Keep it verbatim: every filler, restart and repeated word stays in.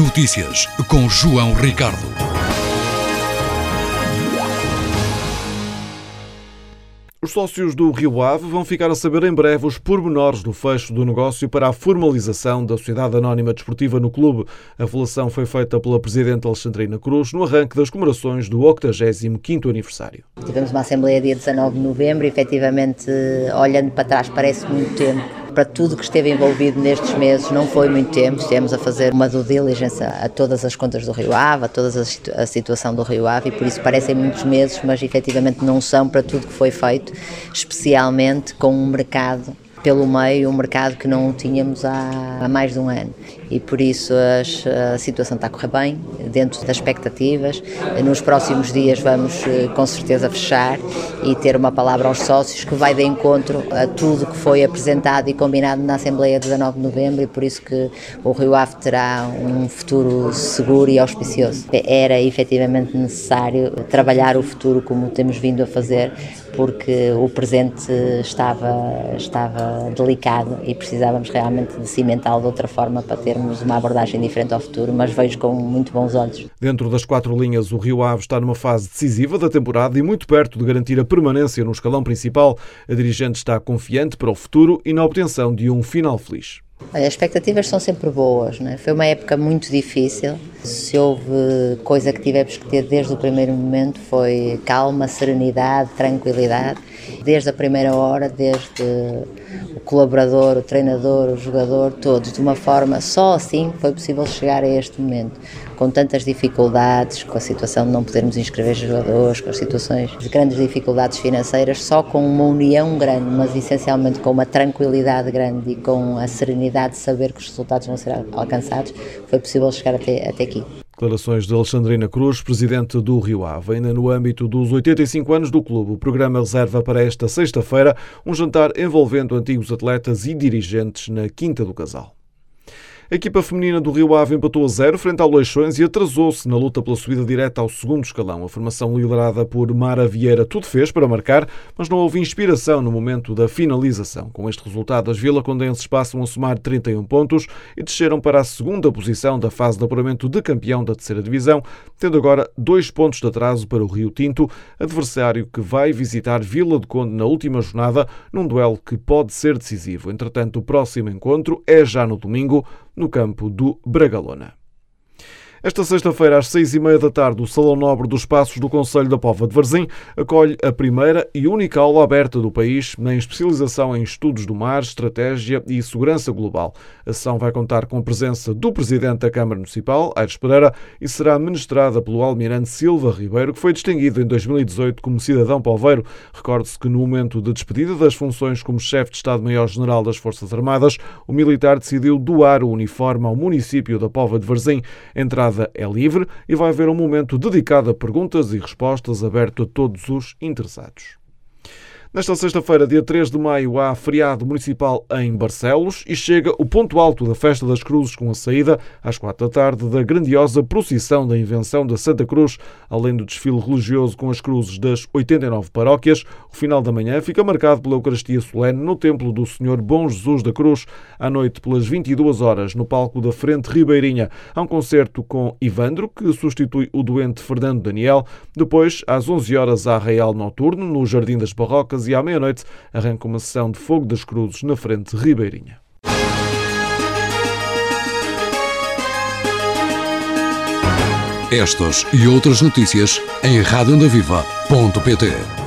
Notícias com João Ricardo. Os sócios do Rio Ave vão ficar a saber em breve os pormenores do fecho do negócio para a formalização da Sociedade Anónima Desportiva no clube. A revelação foi feita pela Presidente Alexandrina Cruz no arranque das comemorações do octogésimo quinto aniversário. Tivemos uma Assembleia dia dezanove de novembro e, efetivamente, olhando para trás, parece muito tempo. Para tudo que esteve envolvido nestes meses não foi muito tempo. Estivemos a fazer uma due diligence a todas as contas do Rio Ave, a toda a, situ- a situação do Rio Ave, e por isso parecem muitos meses, mas efetivamente não são para tudo que foi feito, especialmente com um mercado pelo meio, um mercado que não tínhamos há, há mais de um ano. E por isso as, a situação está a correr bem, dentro das expectativas. Nos próximos dias vamos com certeza fechar e ter uma palavra aos sócios que vai de encontro a tudo que foi apresentado e combinado na Assembleia de dezanove de novembro, e por isso que o Rio Ave terá um futuro seguro e auspicioso. Era efetivamente necessário trabalhar o futuro como temos vindo a fazer, porque o presente estava, estava delicado e precisávamos realmente de cimentá-lo de outra forma para termos uma abordagem diferente ao futuro, mas vejo com muito bons olhos. Dentro das quatro linhas, o Rio Ave está numa fase decisiva da temporada e muito perto de garantir a permanência no escalão principal. A dirigente está confiante para o futuro e na obtenção de um final feliz. As expectativas são sempre boas, não é? Foi uma época muito difícil. Se houve coisa que tivemos que ter desde o primeiro momento foi calma, serenidade, tranquilidade. Desde a primeira hora, desde o colaborador, o treinador, o jogador, todos, de uma forma, só assim foi possível chegar a este momento. Com tantas dificuldades, com a situação de não podermos inscrever jogadores, com as situações de grandes dificuldades financeiras, só com uma união grande, mas essencialmente com uma tranquilidade grande e com a serenidade de saber que os resultados vão ser alcançados, foi possível chegar até, até aqui. Declarações de Alexandrina Cruz, presidente do Rio Ave. Ainda no âmbito dos oitenta e cinco anos do clube, o programa reserva para esta sexta-feira um jantar envolvendo antigos atletas e dirigentes na Quinta do Casal. A equipa feminina do Rio Ave empatou a zero frente ao Leixões e atrasou-se na luta pela subida direta ao segundo escalão. A formação liderada por Mara Vieira tudo fez para marcar, mas não houve inspiração no momento da finalização. Com este resultado, as vilacondenses passam a somar trinta e um pontos e desceram para a segunda posição da fase de apuramento de campeão da terceira divisão, tendo agora dois pontos de atraso para o Rio Tinto, adversário que vai visitar Vila do Conde na última jornada, num duelo que pode ser decisivo. Entretanto, o próximo encontro é já no domingo, no campo do Bragalona. Esta sexta-feira, às seis e meia da tarde, o Salão Nobre dos Passos do Concelho da Póvoa de Varzim acolhe a primeira e única aula aberta do país na especialização em estudos do mar, estratégia e segurança global. A sessão vai contar com a presença do Presidente da Câmara Municipal, Aires Pereira, e será ministrada pelo Almirante Silva Ribeiro, que foi distinguido em dois mil e dezoito como cidadão poveiro. Recorde-se que no momento de despedida das funções como chefe de Estado-Maior-General das Forças Armadas, o militar decidiu doar o uniforme ao município da Póvoa de Varzim. A entrada é livre e vai haver um momento dedicado a perguntas e respostas aberto a todos os interessados. Nesta sexta-feira, dia três de maio, há feriado municipal em Barcelos e chega o ponto alto da Festa das Cruzes, com a saída, às quatro da tarde, da grandiosa procissão da Invenção da Santa Cruz, além do desfile religioso com as cruzes das oitenta e nove paróquias. O final da manhã fica marcado pela Eucaristia Solene no Templo do Senhor Bom Jesus da Cruz. À noite, pelas vinte e duas horas, no palco da Frente Ribeirinha, há um concerto com Ivandro, que substitui o doente Fernando Daniel. Depois, às onze horas, há Arraial Noturno, no Jardim das Barrocas, e à meia-noite arranca uma sessão de Fogo das Cruzes na Frente Ribeirinha. Estas e outras notícias em rádio onda viva ponto pt.